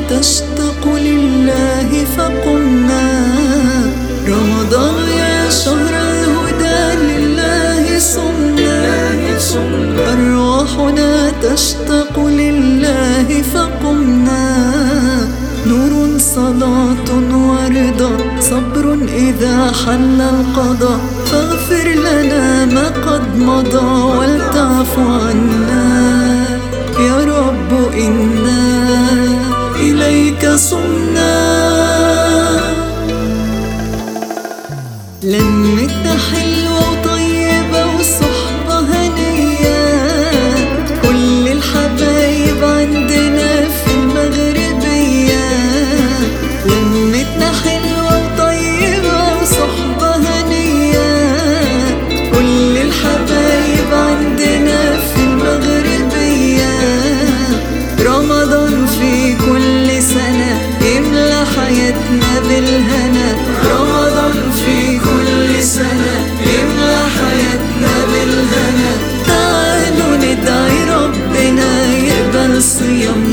تشتاق لله فقمنا. رمضان يا شهر الهدى لله صمنا. أرواحنا تشتاق لله فقمنا. نور صلاة ورضا صبر إذا حل القضاء. فاغفر لنا ما قد مضى ولتعف عنا يا رب إنا إليك صمنا. لمتنا حلوة وطيبة وصحبة هنية. كل الحبايب عندنا في المغربية. لمتنا حلوة وطيبة وصحبة هنية. كل الحبايب عندنا في المغربية. رمضان في كل سنة يملى حياتنا بالهنا. رمضان في كل سنة يملى حياتنا بالهنا. تعالوا ندعي ربنا يقبل صيامنا.